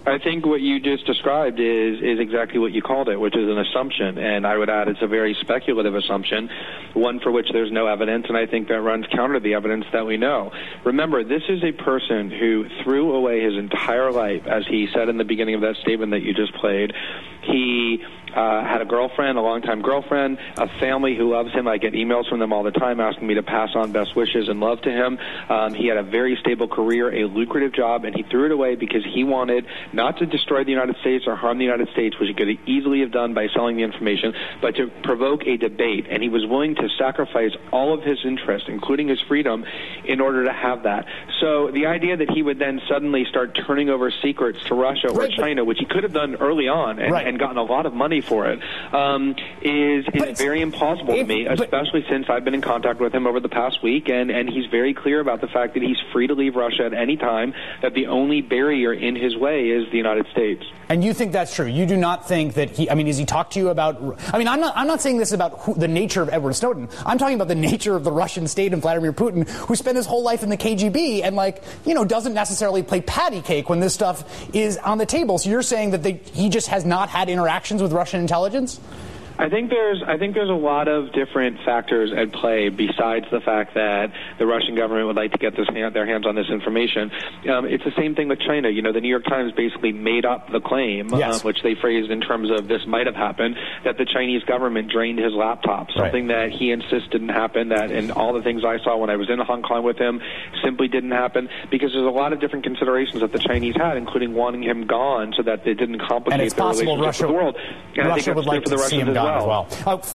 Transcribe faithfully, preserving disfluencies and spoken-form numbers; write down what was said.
I think what you just described is is exactly what you called it, which is an assumption. And I would add it's a very speculative assumption, one for which there's no evidence, and I think that runs counter to the evidence that we know. Remember, this is a person who threw away his entire life, as he said in the beginning of that statement that you just played. He uh, had a girlfriend, a longtime girlfriend, a family who loves him. I get emails from them all the time asking me to pass on best wishes and love to him. Um, he had a very stable career, a lucrative job, and he threw it away because he wanted not to destroy the United States or harm the United States, which he could easily have done by selling the information, but to provoke a debate. And he was willing to sacrifice all of his interests, including his freedom, in order to have that. So the idea that he would then suddenly start turning over secrets to Russia or right, China, which he could have done early on and, right. and gotten a lot of money for it, um, is, is very implausible if, to me, but, especially since I've been in contact with him over the past week, and, and he's very clear about the fact that he's free to leave Russia at any time, that the only barrier in his way is the United States. And you think that's true? You do not think that he, I mean, has he talked to you about, I mean, I'm not, I'm not saying this about who, the nature of Edward Snowden. I'm talking about the nature of the Russian state and Vladimir Putin, who spent his whole life in the K G B and, like, you know, doesn't necessarily play patty cake when this stuff is on the table. So you're saying that they, he just has not had interactions with Russian intelligence? I think there's I think there's a lot of different factors at play besides the fact that the Russian government would like to get this hand, their hands on this information. Um, it's the same thing with China. You know, the New York Times basically made up the claim, yes. uh, which they phrased in terms of this might have happened, that the Chinese government drained his laptop, something right. that he insists didn't happen, that in all the things I saw when I was in Hong Kong with him simply didn't happen, because there's a lot of different considerations that the Chinese had, including wanting him gone so that they didn't complicate their relationship Russia, with the world. And Russia I think that's would like for the to see Russians him as gone well. as well. Oh,